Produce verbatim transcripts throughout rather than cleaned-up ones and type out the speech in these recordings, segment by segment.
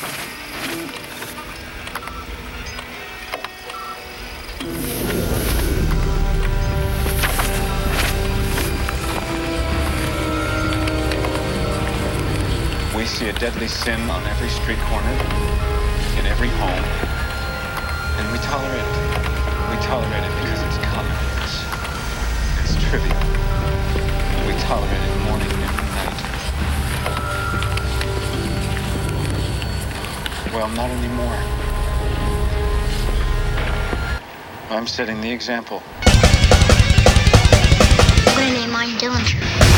We see a deadly sin on every street corner, in every home, and we tolerate it. We tolerate it because it's commonplace. It's trivial. We tolerate it morning and night. Well, not anymore. I'm setting the example. I'm gonna name mine Dillinger.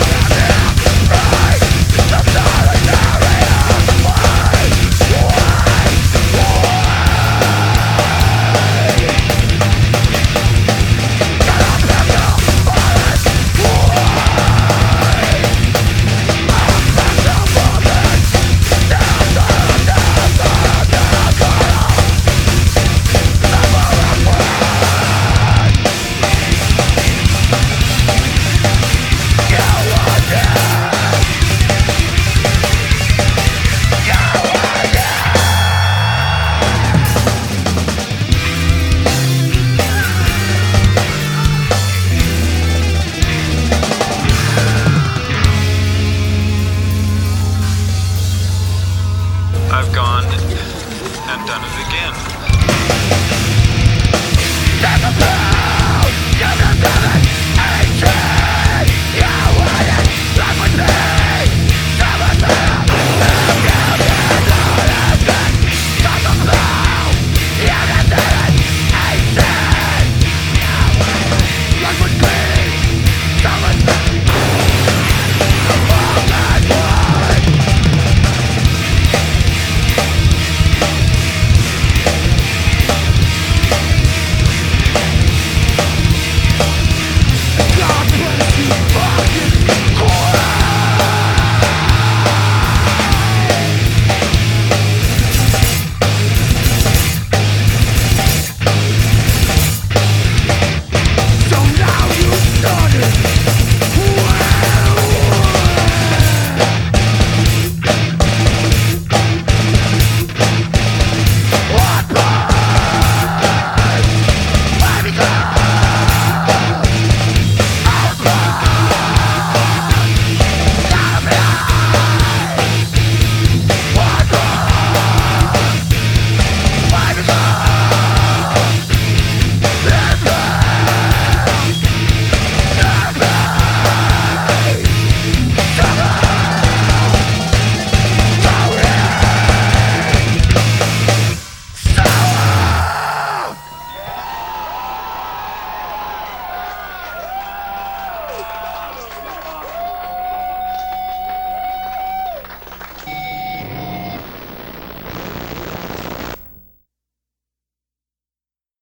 I've gone and done it again. Take a pill, give it, give it.